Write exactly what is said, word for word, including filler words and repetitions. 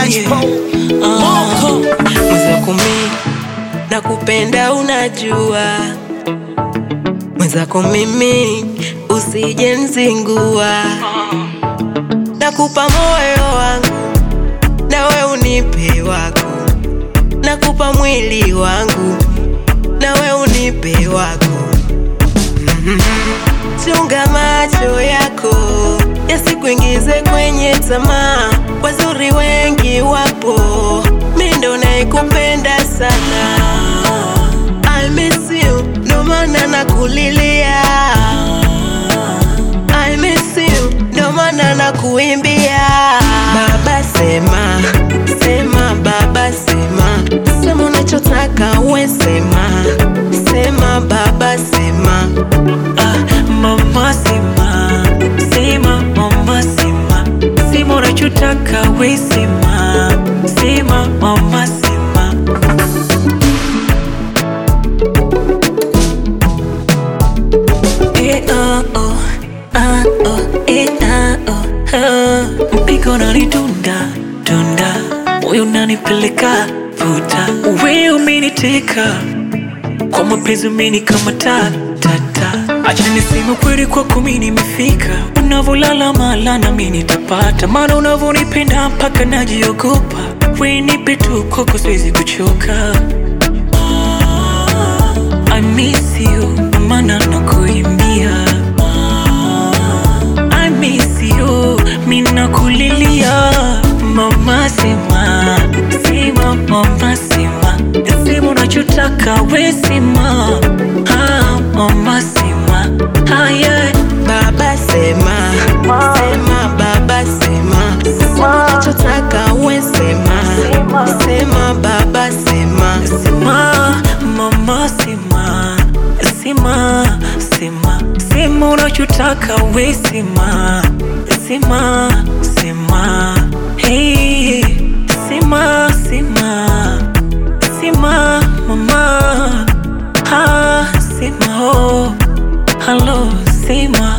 Mwenzako mimi nakupenda unajua, mwenzako mimi usije nzingua. Nakupa moyo wangu nawe unipe wako, nakupa mwili wangu nawe unipe wako. mm-hmm. Chunga macho yako yasikuingize kwenye tamaa, wazuri wengi wapo, mimi ndo naikupenda sana. I miss you, ndo maana nakulilia. I miss you, ndo maana nakuimbia. Baba sema, sema baba sema, sema unachotaka uwe sema, sema baba sema. Ah, mama sema, sema mama sema, sema unachotaka uwe sema, sema mama sema. Eh oh oh, ah oh, eh ah oh, ah. Mpiko unanidunda dunda, moyo unanipeleka vuta, wewe umeniteka kwa mapenzi umenikamata tata. Acha niseme kweli kwako mimi nimefika, unavolala mala na mimi nitapata, maana unavonipenda mpaka najiogopa. Wewe nipe tu kwako siwezi kuchoka. I miss you, maana nakuimbia. I miss you, mimi nakulilia. Mama sema, sema mama sema, sema unachotaka wewe sema. Ah, mama sema, ah yeah. Baba sema, sema baba sema, sema unachotaka wewe sema, sema baba sema. Sema mama sema, sema sema, sema unachotaka wewe sema, sema sema. Hey, sema sema, sema mama, ah sema oh, hello sema.